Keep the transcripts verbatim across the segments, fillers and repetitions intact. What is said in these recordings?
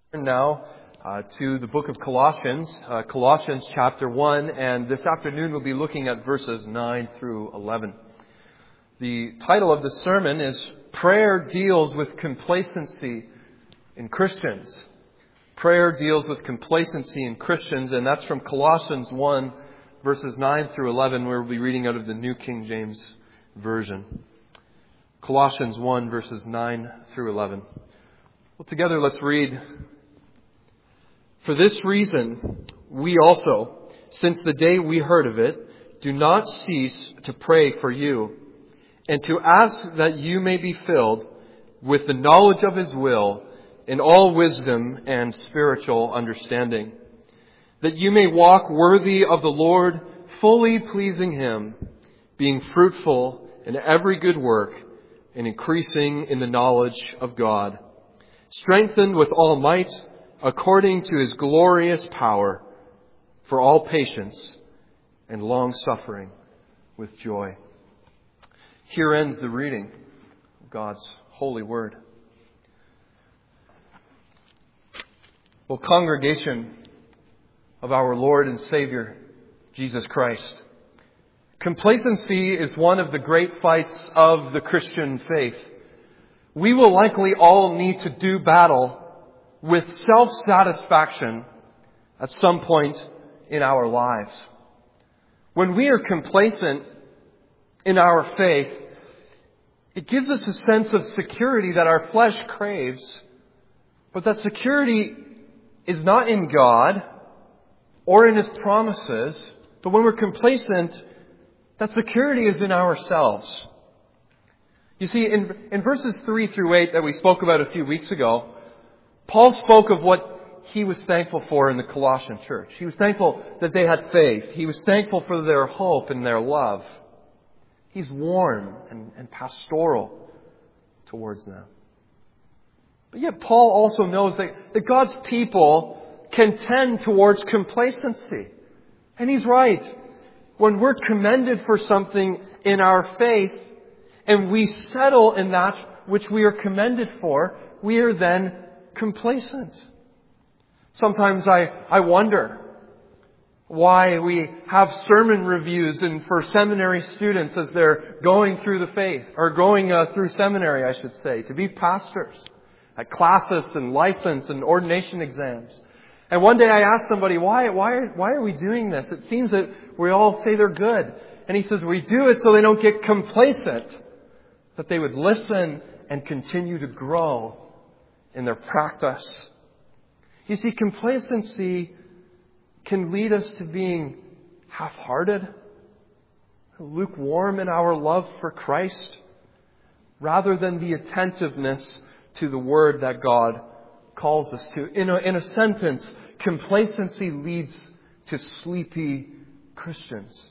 Now uh, to the book of Colossians, uh, Colossians chapter one, and this afternoon we'll be looking at verses nine through eleven. The title of the sermon is Prayer Deals with Complacency in Christians. Prayer deals with complacency in Christians, and that's from Colossians one, verses nine through eleven, where we'll be reading out of the New King James Version. Colossians one, verses nine through eleven. Well, together let's read. For this reason, we also, since the day we heard of it, do not cease to pray for you and to ask that you may be filled with the knowledge of His will in all wisdom and spiritual understanding, that you may walk worthy of the Lord, fully pleasing Him, being fruitful in every good work and increasing in the knowledge of God, strengthened with all might according to His glorious power, for all patience and long-suffering with joy. Here ends the reading of God's holy word. Well, congregation of our Lord and Savior, Jesus Christ, complacency is one of the great fights of the Christian faith. We will likely all need to do battle with self-satisfaction at some point in our lives. When we are complacent in our faith, it gives us a sense of security that our flesh craves. But that security is not in God or in His promises. But when we're complacent, that security is in ourselves. You see, in, in verses three through eight that we spoke about a few weeks ago, Paul spoke of what he was thankful for in the Colossian church. He was thankful that they had faith. He was thankful for their hope and their love. He's warm and, and pastoral towards them. But yet Paul also knows that, that God's people can tend towards complacency. And he's right. When we're commended for something in our faith and we settle in that which we are commended for, we are then complacent. Sometimes I, I wonder why we have sermon reviews and for seminary students as they're going through the faith, or going uh, through seminary, I should say, to be pastors at classes and license and ordination exams. And one day I asked somebody, why, why, why are we doing this? It seems that we all say they're good. And he says, we do it so they don't get complacent, that they would listen and continue to grow in their practice. You see, complacency can lead us to being half-hearted, lukewarm in our love for Christ, rather than the attentiveness to the Word that God calls us to. In a, in a sentence, complacency leads to sleepy Christians.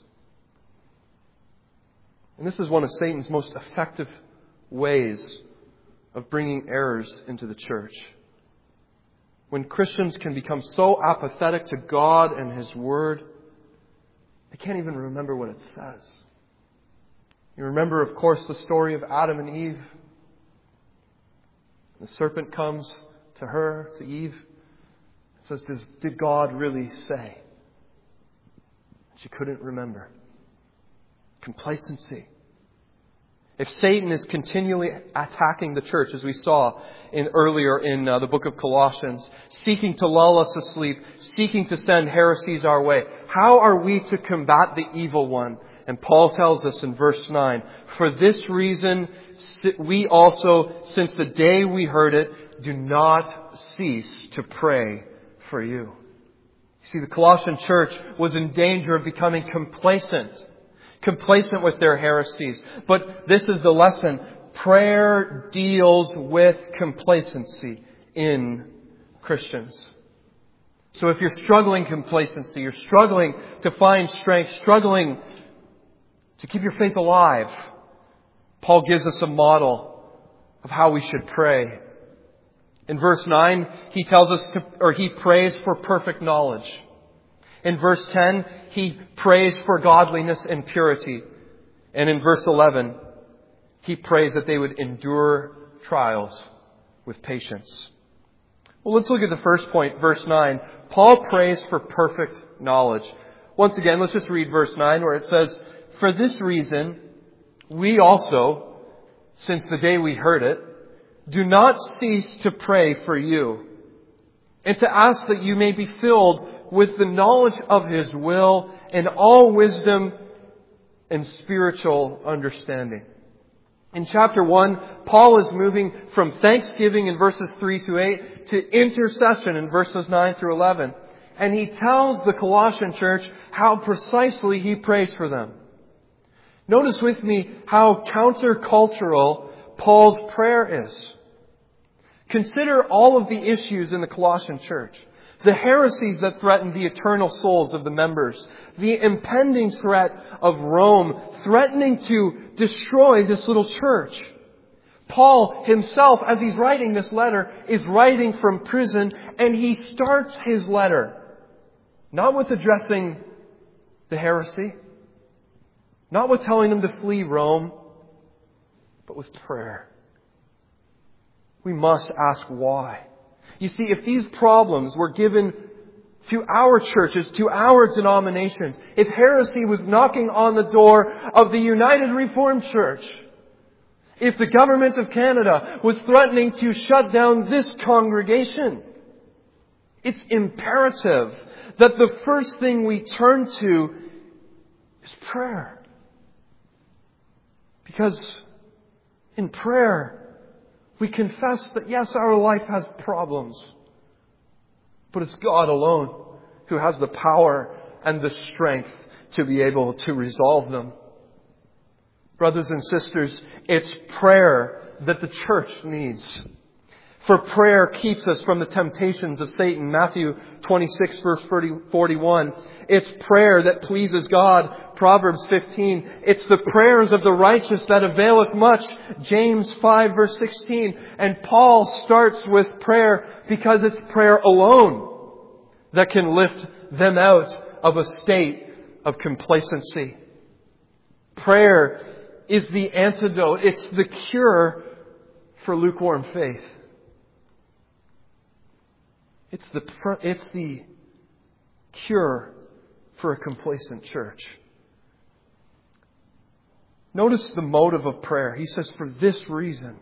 And this is one of Satan's most effective ways of bringing errors into the church. When Christians can become so apathetic to God and His Word, they can't even remember what it says. You remember, of course, the story of Adam and Eve. The serpent comes to her, to Eve, and says, Does, did God really say? She couldn't remember. Complacency. If Satan is continually attacking the church, as we saw in earlier in uh, the book of Colossians, seeking to lull us asleep, seeking to send heresies our way, how are we to combat the evil one? And Paul tells us in verse nine, for this reason we also, since the day we heard it, do not cease to pray for you. You see, the Colossian church was in danger of becoming complacent. Complacent with their heresies. But this is the lesson. Prayer deals with complacency in Christians. So if you're struggling complacency, you're struggling to find strength, struggling to keep your faith alive, Paul gives us a model of how we should pray. In verse nine, he tells us to, or he prays for perfect knowledge. In verse ten, he prays for godliness and purity. And in verse eleven, he prays that they would endure trials with patience. Well, let's look at the first point, verse nine. Paul prays for perfect knowledge. Once again, let's just read verse nine where it says, "For this reason, we also, since the day we heard it, do not cease to pray for you, and to ask that you may be filled with the knowledge of His will and all wisdom and spiritual understanding." In chapter one, Paul is moving from thanksgiving in verses three to eight to intercession in verses nine through eleven. And he tells the Colossian church how precisely he prays for them. Notice with me how countercultural Paul's prayer is. Consider all of the issues in the Colossian church. The heresies that threaten the eternal souls of the members. The impending threat of Rome threatening to destroy this little church. Paul himself, as he's writing this letter, is writing from prison, and he starts his letter not with addressing the heresy, not with telling them to flee Rome, but with prayer. We must ask why. You see, if these problems were given to our churches, to our denominations, if heresy was knocking on the door of the United Reformed Church, if the government of Canada was threatening to shut down this congregation, it's imperative that the first thing we turn to is prayer. Because in prayer, we confess that yes, our life has problems, but it's God alone who has the power and the strength to be able to resolve them. Brothers and sisters, it's prayer that the church needs. For prayer keeps us from the temptations of Satan. Matthew twenty-six, verse forty-one. It's prayer that pleases God. Proverbs fifteen. It's the prayers of the righteous that availeth much. James five, verse sixteen. And Paul starts with prayer because it's prayer alone that can lift them out of a state of complacency. Prayer is the antidote. It's the cure for lukewarm faith. It's the, it's the cure for a complacent church. Notice the motive of prayer. He says, "For this reason,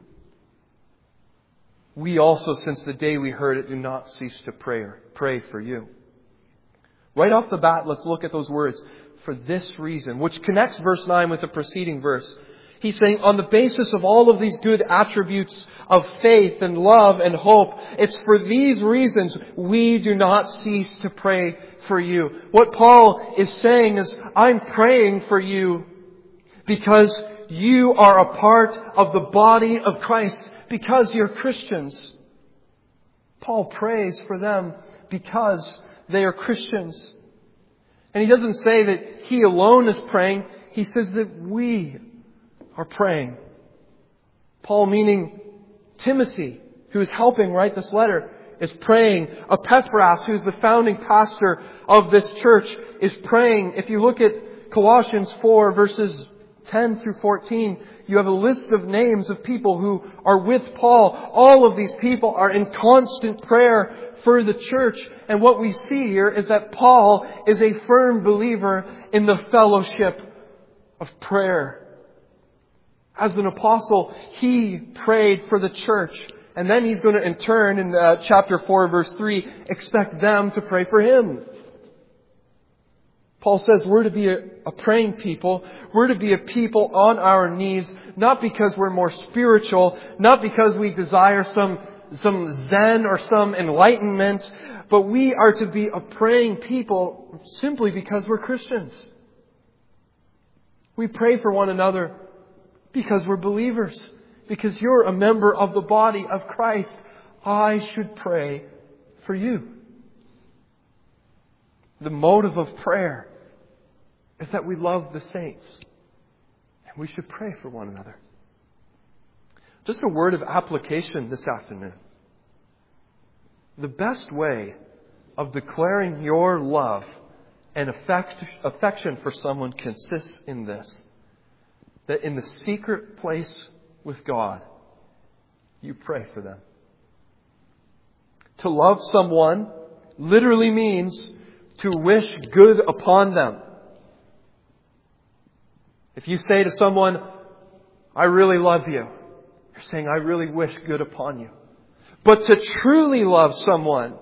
we also, since the day we heard it, do not cease to pray, pray for you." Right off the bat, let's look at those words. For this reason, which connects verse nine with the preceding verse. He's saying on the basis of all of these good attributes of faith and love and hope, it's for these reasons we do not cease to pray for you. What Paul is saying is, I'm praying for you because you are a part of the body of Christ, because you're Christians. Paul prays for them because they are Christians. And he doesn't say that he alone is praying. He says that we are praying. Paul, meaning Timothy, who is helping write this letter, is praying. Epaphras, who's the founding pastor of this church, is praying. If you look at Colossians four, verses ten through fourteen, you have a list of names of people who are with Paul. All of these people are in constant prayer for the church. And what we see here is that Paul is a firm believer in the fellowship of prayer. As an apostle, he prayed for the church. And then he's going to, in turn, in uh, chapter four, verse three, expect them to pray for him. Paul says we're to be a, a praying people. We're to be a people on our knees, not because we're more spiritual, not because we desire some, some zen or some enlightenment, but we are to be a praying people simply because we're Christians. We pray for one another because we're believers. Because you're a member of the body of Christ. I should pray for you. The motive of prayer is that we love the saints. And we should pray for one another. Just a word of application this afternoon. The best way of declaring your love and affect, affection for someone consists in this. That in the secret place with God, you pray for them. To love someone literally means to wish good upon them. If you say to someone, I really love you, you're saying, I really wish good upon you. But to truly love someone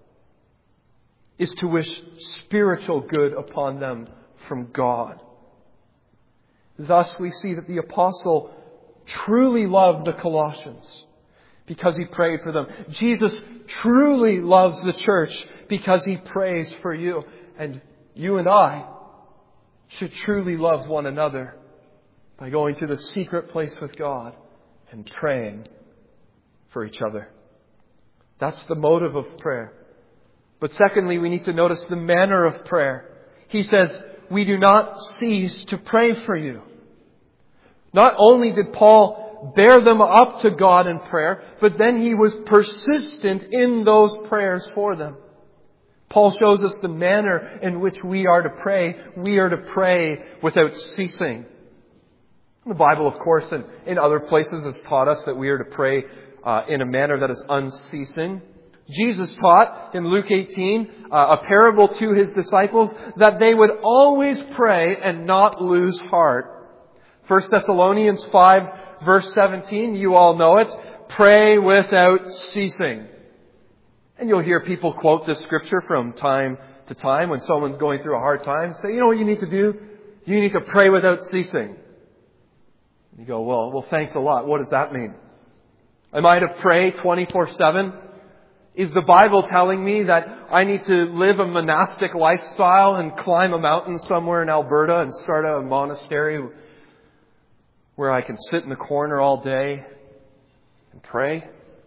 is to wish spiritual good upon them from God. Thus we see that the apostle truly loved the Colossians because he prayed for them. Jesus truly loves the church because he prays for you. And you and I should truly love one another by going to the secret place with God and praying for each other. That's the motive of prayer. But secondly, we need to notice the manner of prayer. He says, we do not cease to pray for you. Not only did Paul bear them up to God in prayer, but then he was persistent in those prayers for them. Paul shows us the manner in which we are to pray. We are to pray without ceasing. The Bible, of course, and in other places has taught us that we are to pray uh, in a manner that is unceasing. Jesus taught in Luke eighteen, uh, a parable to his disciples, that they would always pray and not lose heart. First Thessalonians five, verse seventeen, you all know it. Pray without ceasing. And you'll hear people quote this scripture from time to time when someone's going through a hard time. Say, you know what you need to do? You need to pray without ceasing. You go, well, well, thanks a lot. What does that mean? Am I to pray twenty-four seven? Is the Bible telling me that I need to live a monastic lifestyle and climb a mountain somewhere in Alberta and start a monastery where I can sit in the corner all day and pray?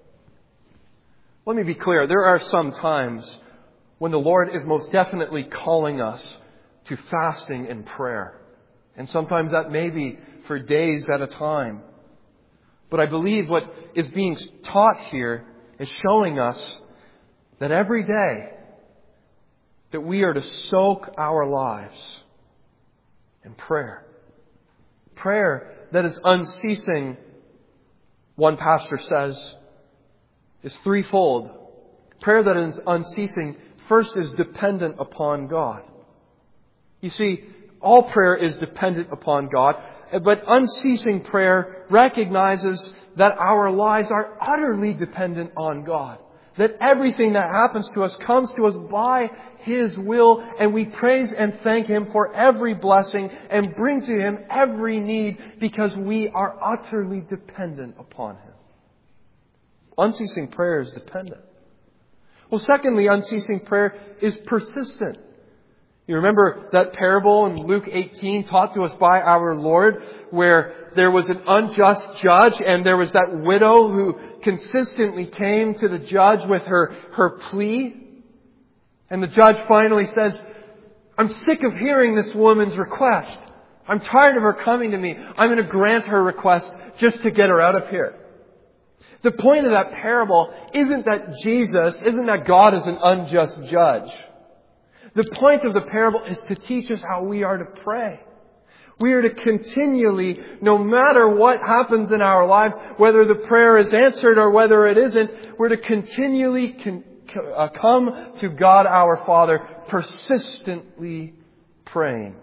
Let me be clear. There are some times when the Lord is most definitely calling us to fasting and prayer. And sometimes that may be for days at a time. But I believe what is being taught here is showing us that every day that we are to soak our lives in prayer. Prayer that is unceasing, one pastor says, is threefold. Prayer that is unceasing, first, is dependent upon God. You see, all prayer is dependent upon God, but unceasing prayer recognizes that our lives are utterly dependent on God. That everything that happens to us comes to us by His will, and we praise and thank Him for every blessing and bring to Him every need because we are utterly dependent upon Him. Unceasing prayer is dependent. Well, secondly, unceasing prayer is persistent. You remember that parable in Luke eighteen taught to us by our Lord, where there was an unjust judge and there was that widow who consistently came to the judge with her, her plea. And the judge finally says, I'm sick of hearing this woman's request. I'm tired of her coming to me. I'm going to grant her request just to get her out of here. The point of that parable isn't that Jesus, isn't that God is an unjust judge. The point of the parable is to teach us how we are to pray. We are to continually, no matter what happens in our lives, whether the prayer is answered or whether it isn't, we're to continually con- uh, come to God our Father, persistently praying.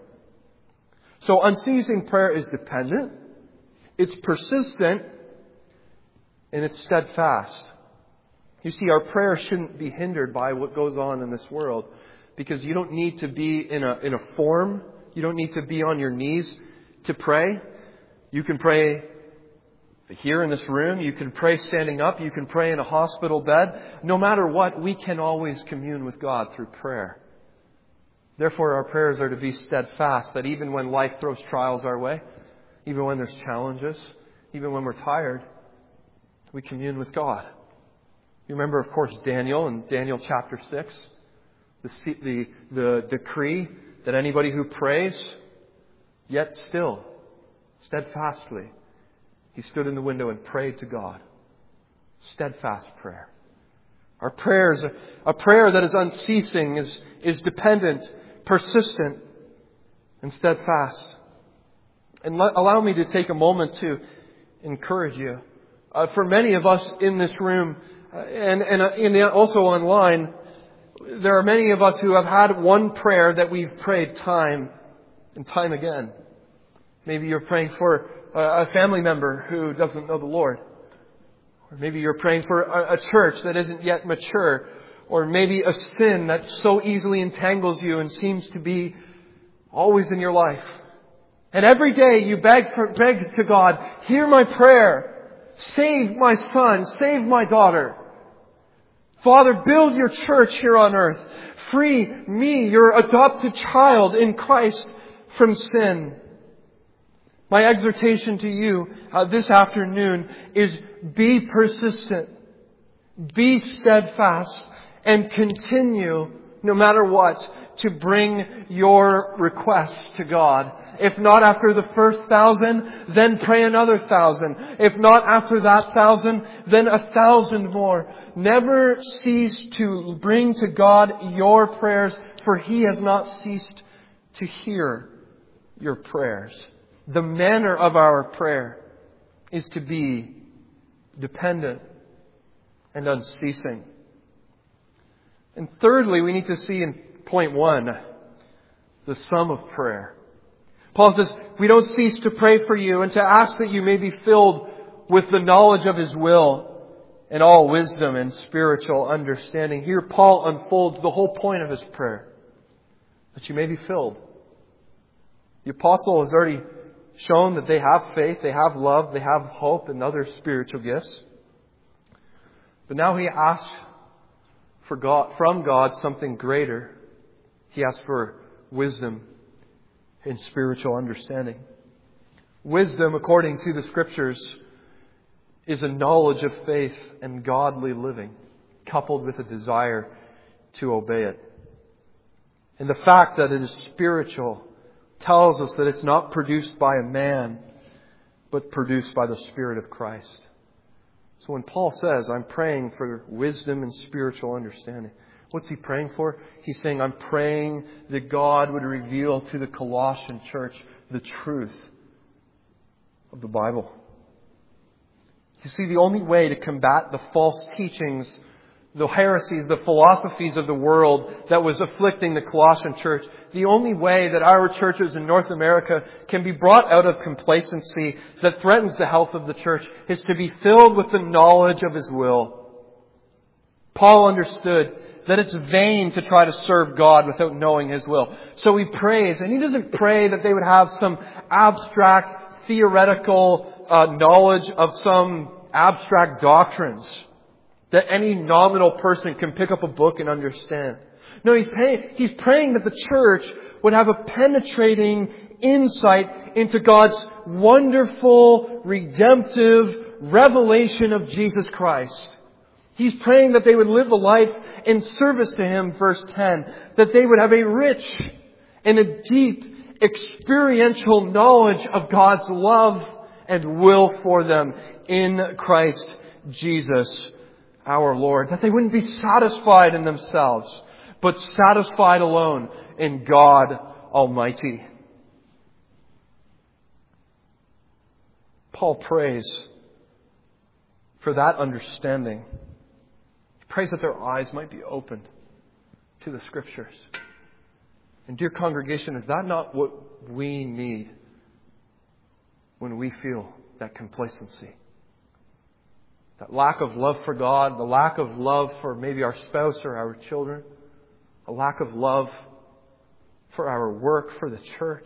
So unceasing prayer is dependent, it's persistent, and it's steadfast. You see, our prayer shouldn't be hindered by what goes on in this world. Because you don't need to be in a in a form. You don't need to be on your knees to pray. You can pray here in this room. You can pray standing up. You can pray in a hospital bed. No matter what, we can always commune with God through prayer. Therefore, our prayers are to be steadfast. That even when life throws trials our way, even when there's challenges, even when we're tired, we commune with God. You remember, of course, Daniel in Daniel chapter six. The, the, the decree that anybody who prays, yet still, steadfastly, he stood in the window and prayed to God. Steadfast prayer. Our prayers, a prayer that is unceasing, is, is dependent, persistent, and steadfast. And let, allow me to take a moment to encourage you. Uh, for many of us in this room, and, and, and also online, there are many of us who have had one prayer that we've prayed time and time again. Maybe you're praying for a family member who doesn't know the Lord. Or maybe you're praying for a, a church that isn't yet mature. Or maybe a sin that so easily entangles you and seems to be always in your life. And every day you beg for, beg to God, hear my prayer. Save my son. Save my daughter. Father, build your church here on earth. Free me, your adopted child in Christ, from sin. My exhortation to you uh, this afternoon is be persistent. Be steadfast. And continue, no matter what, to bring your requests to God. If not after the first thousand, then pray another thousand. If not after that thousand, then a thousand more. Never cease to bring to God your prayers, for He has not ceased to hear your prayers. The manner of our prayer is to be dependent and unceasing. And thirdly, we need to see in point one, the sum of prayer. Paul says, we don't cease to pray for you and to ask that you may be filled with the knowledge of His will and all wisdom and spiritual understanding. Here Paul unfolds the whole point of his prayer, that you may be filled. The apostle has already shown that they have faith, they have love, they have hope and other spiritual gifts. But now he asks for God, from God something greater. He asks for wisdom and spiritual understanding. Wisdom, according to the Scriptures, is a knowledge of faith and godly living, coupled with a desire to obey it. And the fact that it is spiritual tells us that it's not produced by a man, but produced by the Spirit of Christ. So when Paul says, I'm praying for wisdom and spiritual understanding, what's he praying for? He's saying, I'm praying that God would reveal to the Colossian church the truth of the Bible. You see, the only way to combat the false teachings, the heresies, the philosophies of the world that was afflicting the Colossian church, the only way that our churches in North America can be brought out of complacency that threatens the health of the church is to be filled with the knowledge of His will. Paul understood that it's vain to try to serve God without knowing His will. So he prays, and he doesn't pray that they would have some abstract, theoretical uh, knowledge of some abstract doctrines that any nominal person can pick up a book and understand. No, he's praying, he's praying that the church would have a penetrating insight into God's wonderful, redemptive revelation of Jesus Christ. He's praying that they would live a life in service to Him, verse ten. That they would have a rich and a deep experiential knowledge of God's love and will for them in Christ Jesus our Lord. That they wouldn't be satisfied in themselves, but satisfied alone in God Almighty. Paul prays for that understanding. He prays that their eyes might be opened to the Scriptures. And dear congregation, is that not what we need when we feel that complacency? That lack of love for God, the lack of love for maybe our spouse or our children, a lack of love for our work, for the church.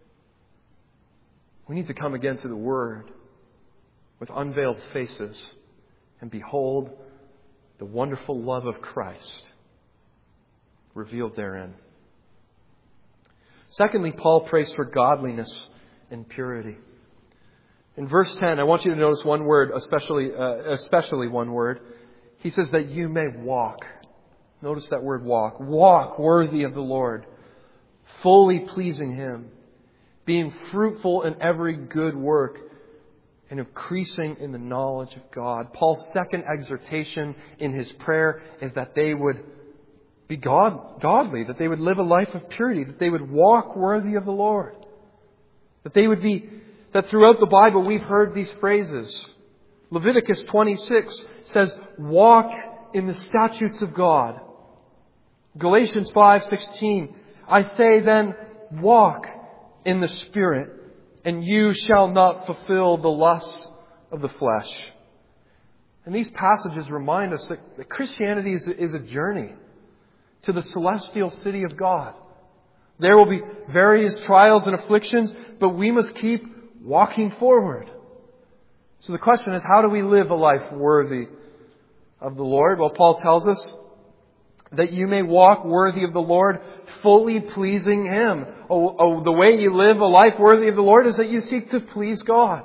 We need to come again to the Word with unveiled faces and behold the wonderful love of Christ revealed therein. Secondly, Paul prays for godliness and purity. In verse ten, I want you to notice one word, especially, uh, especially one word. He says that you may walk. Notice that word walk. Walk worthy of the Lord, fully pleasing Him, being fruitful in every good work, and increasing in the knowledge of God. Paul's second exhortation in his prayer is that they would be God, godly, that they would live a life of purity, that they would walk worthy of the Lord, that they would be That throughout the Bible we've heard these phrases. Leviticus twenty-six says, walk in the statutes of God. Galatians five sixteen, I say then, walk in the Spirit, and you shall not fulfill the lusts of the flesh. And these passages remind us that, that Christianity is, is a journey to the celestial city of God. There will be various trials and afflictions, but we must keep walking forward. So the question is, how do we live a life worthy of the Lord? Well, Paul tells us that you may walk worthy of the Lord, fully pleasing Him. Oh, oh, the way you live a life worthy of the Lord is that you seek to please God.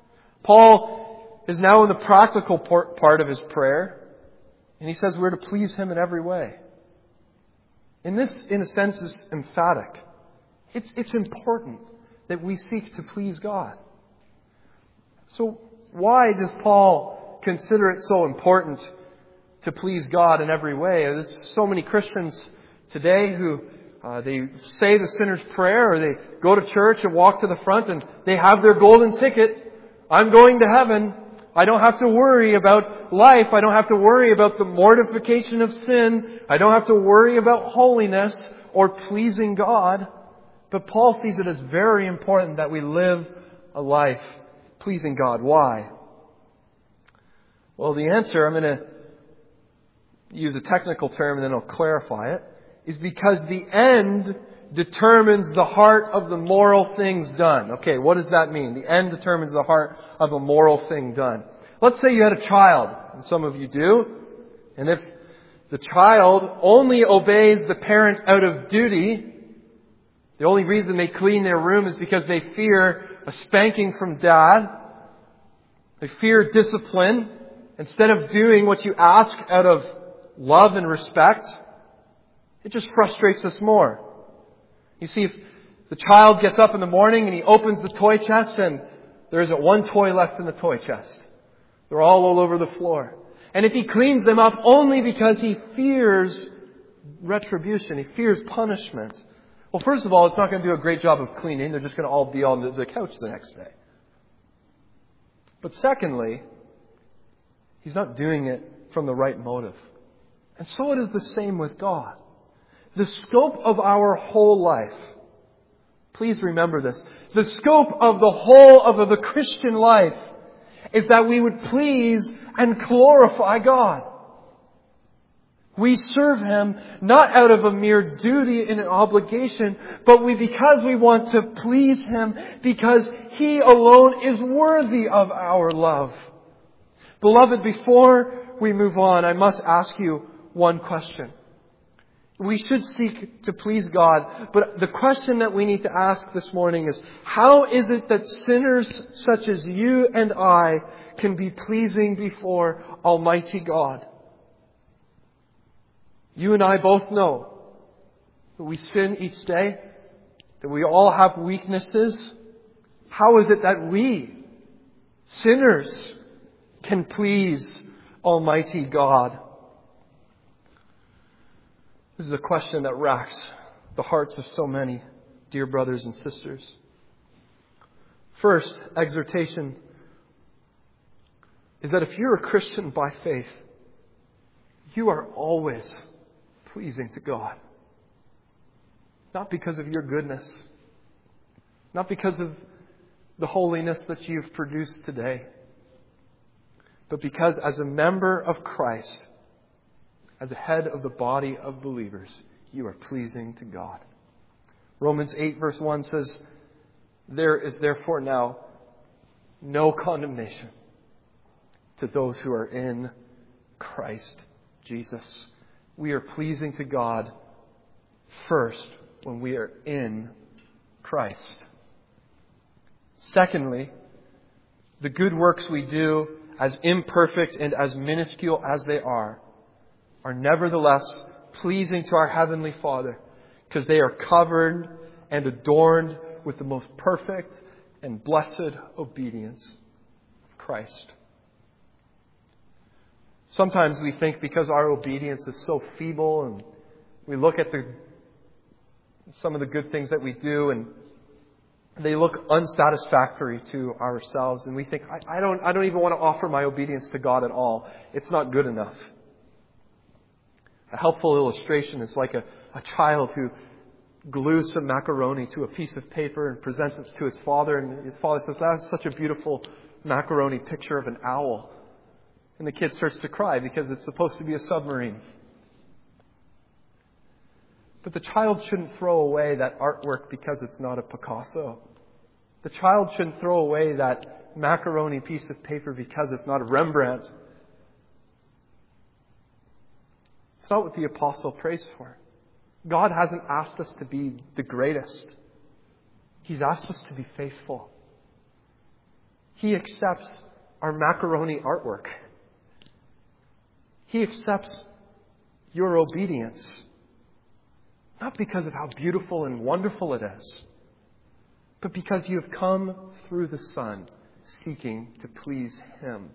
Paul is now in the practical part of his prayer, and he says we're to please Him in every way. And this, in a sense, is emphatic. It's, it's important that we seek to please God. So why does Paul consider it so important to please God in every way? There's so many Christians today who uh, they say the sinner's prayer, or they go to church and walk to the front and they have their golden ticket. I'm going to heaven. I don't have to worry about life. I don't have to worry about the mortification of sin. I don't have to worry about holiness or pleasing God. But Paul sees it as very important that we live a life pleasing God. Why? Well, the answer, I'm going to use a technical term and then I'll clarify it, is because the end determines the heart of the moral things done. Okay, what does that mean? The end determines the heart of a moral thing done. Let's say you had a child, and some of you do, and if the child only obeys the parent out of duty, the only reason they clean their room is because they fear a spanking from dad. They fear discipline. Instead of doing what you ask out of love and respect, it just frustrates us more. You see, if the child gets up in the morning and he opens the toy chest and there isn't one toy left in the toy chest. They're all all over the floor. And if he cleans them up only because he fears retribution, he fears punishment, well, first of all, it's not going to do a great job of cleaning. They're just going to all be on the couch the next day. But secondly, he's not doing it from the right motive. And so it is the same with God. The scope of our whole life, please remember this, the scope of the whole of the Christian life is that we would please and glorify God. We serve Him not out of a mere duty and an obligation, but we because we want to please Him, because He alone is worthy of our love. Beloved, before we move on, I must ask you one question. We should seek to please God, but the question that we need to ask this morning is, how is it that sinners such as you and I can be pleasing before Almighty God? You and I both know that we sin each day, that we all have weaknesses. How is it that we, sinners, can please Almighty God? This is a question that racks the hearts of so many dear brothers and sisters. First, exhortation is that if you're a Christian by faith, you are always pleasing to God. Not because of your goodness, not because of the holiness that you've produced today, but because as a member of Christ, as a head of the body of believers, you are pleasing to God. Romans eight verse one says, there is therefore now no condemnation to those who are in Christ Jesus. We are pleasing to God first when we are in Christ. Secondly, the good works we do, as imperfect and as minuscule as they are, are nevertheless pleasing to our Heavenly Father, because they are covered and adorned with the most perfect and blessed obedience of Christ. Sometimes we think because our obedience is so feeble, and we look at the some of the good things that we do, and they look unsatisfactory to ourselves, and we think, I, I don't I don't even want to offer my obedience to God at all. It's not good enough. A helpful illustration is like a, a child who glues some macaroni to a piece of paper and presents it to his father, and his father says, that's such a beautiful macaroni picture of an owl. And the kid starts to cry because it's supposed to be a submarine. But the child shouldn't throw away that artwork because it's not a Picasso. The child shouldn't throw away that macaroni piece of paper because it's not a Rembrandt. It's not what the apostle prays for. God hasn't asked us to be the greatest. He's asked us to be faithful. He accepts our macaroni artwork. He accepts your obedience. Not because of how beautiful and wonderful it is, but because you have come through the Son seeking to please Him.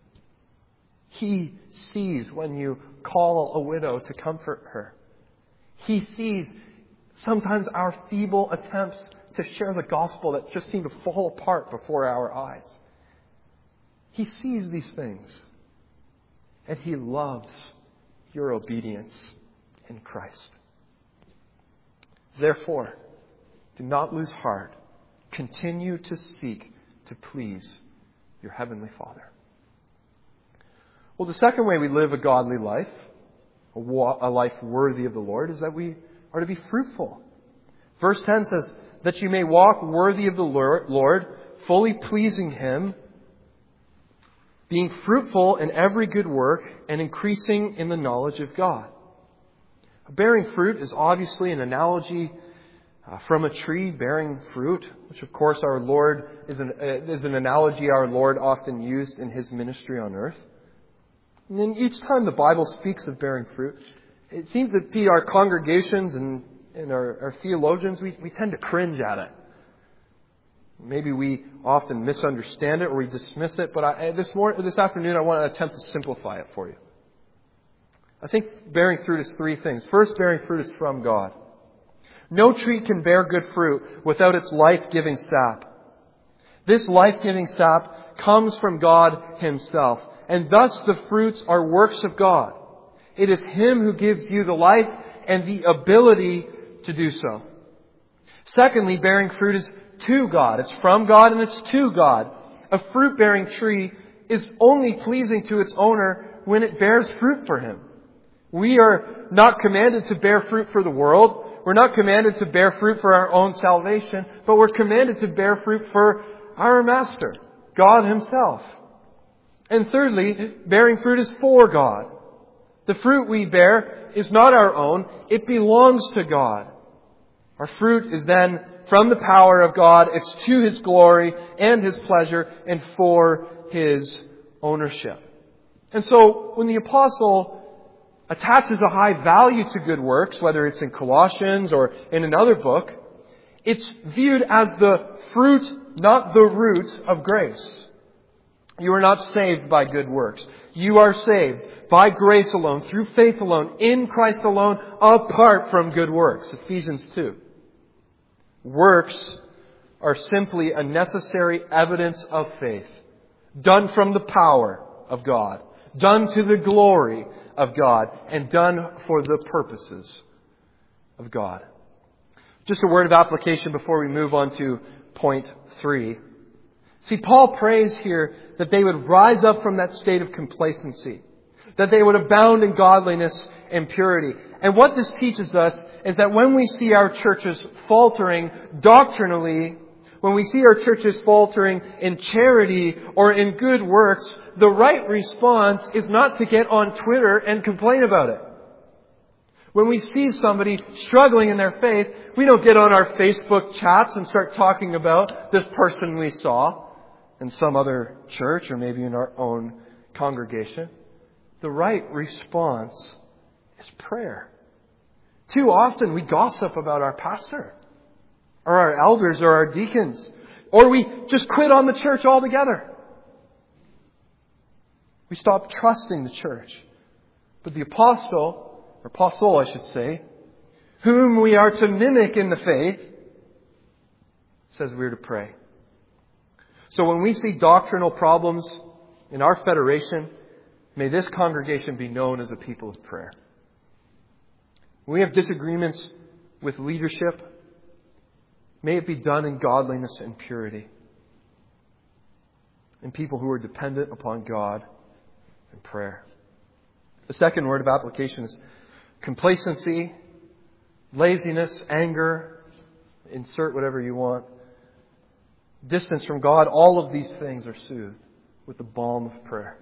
He sees when you call a widow to comfort her. He sees sometimes our feeble attempts to share the gospel that just seem to fall apart before our eyes. He sees these things, and He loves your obedience in Christ. Therefore, do not lose heart. Continue to seek to please your Heavenly Father. Well, the second way we live a godly life, a life worthy of the Lord, is that we are to be fruitful. Verse ten says, that you may walk worthy of the Lord, fully pleasing Him, being fruitful in every good work and increasing in the knowledge of God. Bearing fruit is obviously an analogy uh, from a tree bearing fruit, which of course our Lord is an, uh, is an analogy our Lord often used in His ministry on earth. And then each time the Bible speaks of bearing fruit, it seems that be our congregations and, and our, our theologians, we, we tend to cringe at it. Maybe we often misunderstand it or we dismiss it, but I, this morning, this afternoon I want to attempt to simplify it for you. I think bearing fruit is three things. First, bearing fruit is from God. No tree can bear good fruit without its life-giving sap. This life-giving sap comes from God Himself, and thus the fruits are works of God. It is Him who gives you the life and the ability to do so. Secondly, bearing fruit is to God. It's from God and it's to God. A fruit-bearing tree is only pleasing to its owner when it bears fruit for Him. We are not commanded to bear fruit for the world. We're not commanded to bear fruit for our own salvation, but we're commanded to bear fruit for our Master, God Himself. And thirdly, bearing fruit is for God. The fruit we bear is not our own. It belongs to God. Our fruit is then from the power of God. It's to His glory and His pleasure and for His ownership. And so when the apostle attaches a high value to good works, whether it's in Colossians or in another book, it's viewed as the fruit, not the root of grace. You are not saved by good works. You are saved by grace alone, through faith alone, in Christ alone, apart from good works. Ephesians two. Works are simply a necessary evidence of faith, done from the power of God, done to the glory of God, and done for the purposes of God. Just a word of application before we move on to point three. See, Paul prays here that they would rise up from that state of complacency, that they would abound in godliness and purity. And what this teaches us is that when we see our churches faltering doctrinally, when we see our churches faltering in charity or in good works, the right response is not to get on Twitter and complain about it. When we see somebody struggling in their faith, we don't get on our Facebook chats and start talking about this person we saw in some other church or maybe in our own congregation. The right response is prayer. Too often we gossip about our pastor or our elders or our deacons, or we just quit on the church altogether. We stop trusting the church. But the apostle, or apostle I should say, whom we are to mimic in the faith, says we're to pray. So when we see doctrinal problems in our federation, may this congregation be known as a people of prayer. When we have disagreements with leadership, may it be done in godliness and purity, and people who are dependent upon God and prayer. The second word of application is complacency, laziness, anger, insert whatever you want. Distance from God, all of these things are soothed with the balm of prayer.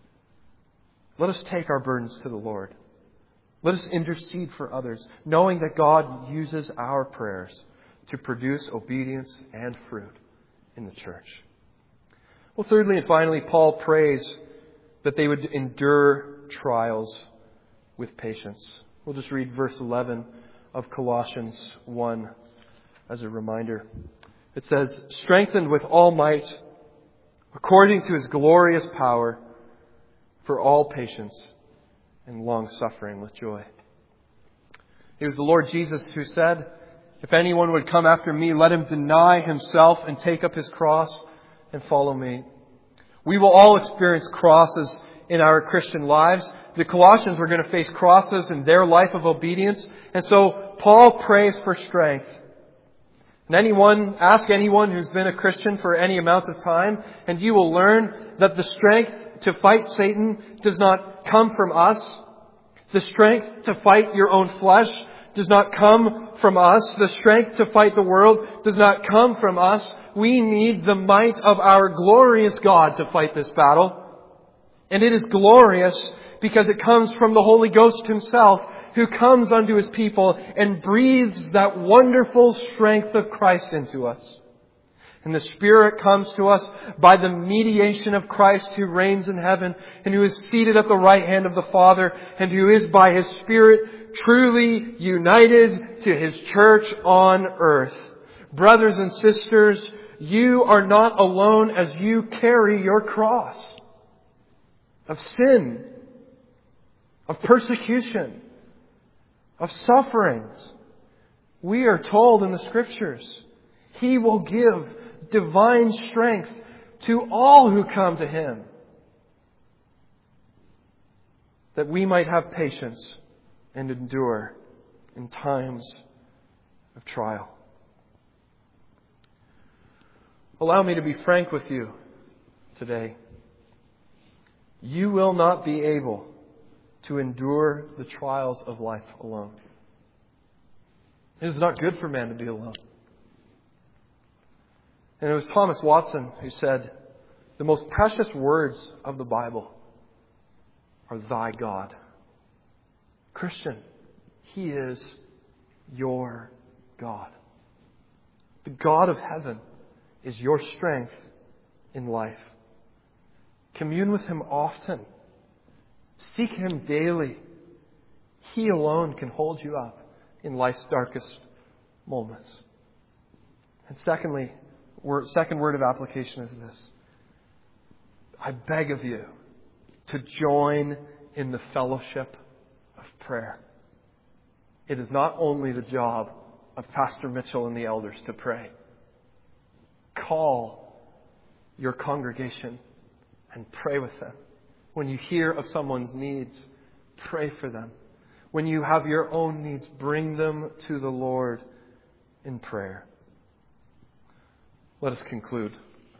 Let us take our burdens to the Lord. Let us intercede for others, knowing that God uses our prayers to produce obedience and fruit in the church. Well, thirdly and finally, Paul prays that they would endure trials with patience. We'll just read verse eleven of Colossians one as a reminder. It says, "Strengthened with all might, according to His glorious power, for all patience and long-suffering with joy." It was the Lord Jesus who said, "If anyone would come after me, let him deny himself and take up his cross and follow me." We will all experience crosses in our Christian lives. The Colossians were going to face crosses in their life of obedience. And so Paul prays for strength. And anyone, ask anyone who's been a Christian for any amount of time, and you will learn that the strength to fight Satan does not come from us. The strength to fight your own flesh does not come from us. The strength to fight the world does not come from us. We need the might of our glorious God to fight this battle. And it is glorious because it comes from the Holy Ghost Himself, who comes unto His people and breathes that wonderful strength of Christ into us. And the Spirit comes to us by the mediation of Christ, who reigns in heaven and who is seated at the right hand of the Father, and who is by His Spirit truly united to His church on earth. Brothers and sisters, you are not alone as you carry your cross of sin, of persecution, of sufferings. We are told in the Scriptures, He will give divine strength to all who come to Him, that we might have patience and endure in times of trial. Allow me to be frank with you today. You will not be able to endure the trials of life alone. It is not good for man to be alone. And it was Thomas Watson who said, "The most precious words of the Bible are thy God." Christian, He is your God. The God of heaven is your strength in life. Commune with Him often. Seek Him daily. He alone can hold you up in life's darkest moments. And secondly, word, second word of application is this. I beg of you to join in the fellowship of prayer. It is not only the job of Pastor Mitchell and the elders to pray. Call your congregation and pray with them. When you hear of someone's needs, pray for them. When you have your own needs, bring them to the Lord in prayer. Let us conclude.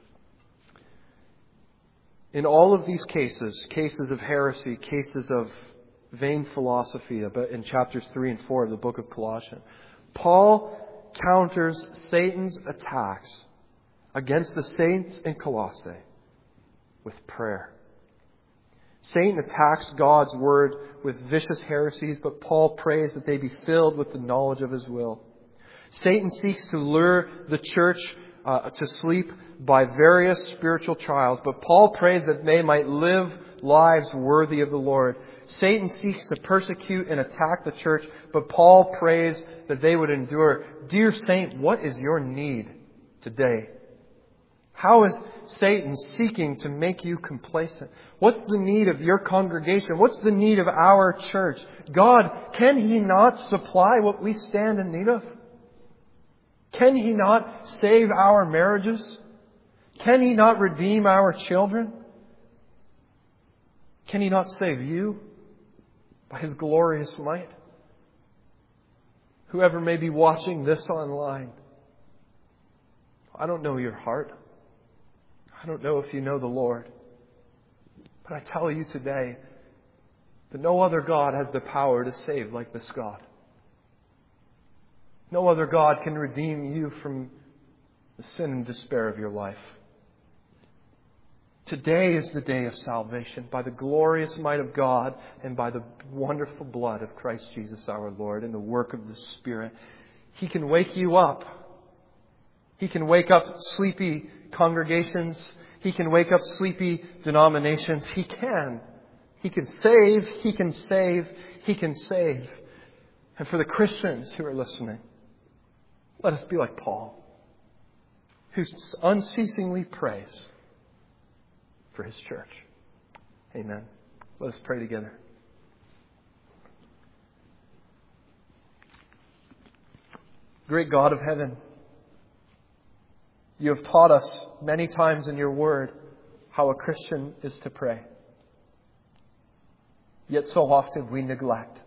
In all of these cases, cases of heresy, cases of vain philosophy, in chapters three and four of the book of Colossians, Paul counters Satan's attacks against the saints in Colossae with prayer. Satan attacks God's word with vicious heresies, but Paul prays that they be filled with the knowledge of His will. Satan seeks to lure the church uh, to sleep by various spiritual trials, but Paul prays that they might live lives worthy of the Lord. Satan seeks to persecute and attack the church, but Paul prays that they would endure. Dear saint, what is your need today? How is Satan seeking to make you complacent? What's the need of your congregation? What's the need of our church? God, can He not supply what we stand in need of? Can He not save our marriages? Can He not redeem our children? Can He not save you by His glorious might? Whoever may be watching this online, I don't know your heart. I don't know if you know the Lord. But I tell you today that no other God has the power to save like this God. No other God can redeem you from the sin and despair of your life. Today is the day of salvation by the glorious might of God and by the wonderful blood of Christ Jesus our Lord and the work of the Spirit. He can wake you up. He can wake up sleepy congregations. He can wake up sleepy denominations. He can. He can save. He can save. He can save. And for the Christians who are listening, let us be like Paul, who unceasingly prays for his church. Amen. Let us pray together. Great God of heaven, You have taught us many times in Your Word how a Christian is to pray. Yet so often we neglect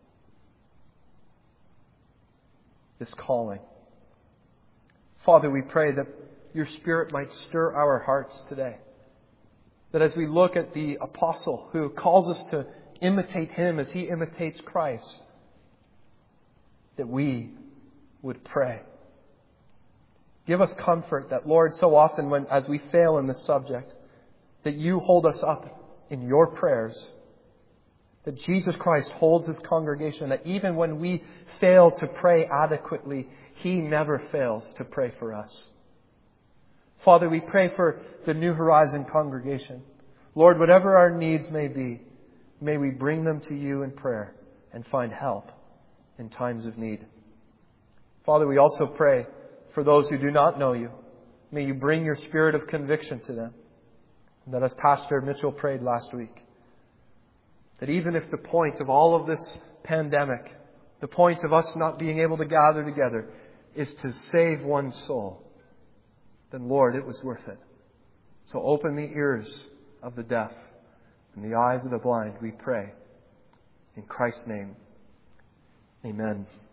this calling. Father, we pray that Your Spirit might stir our hearts today. That as we look at the apostle who calls us to imitate him as he imitates Christ, that we would pray. Give us comfort that, Lord, so often when as we fail in this subject, that You hold us up in Your prayers. That Jesus Christ holds His congregation, that even when we fail to pray adequately, He never fails to pray for us. Father, we pray for the New Horizon congregation. Lord, whatever our needs may be, may we bring them to You in prayer and find help in times of need. Father, we also pray for those who do not know You. May You bring Your spirit of conviction to them. And that as Pastor Mitchell prayed last week, that even if the point of all of this pandemic, the point of us not being able to gather together is to save one soul, then Lord, it was worth it. So open the ears of the deaf and the eyes of the blind, we pray. In Christ's name, amen.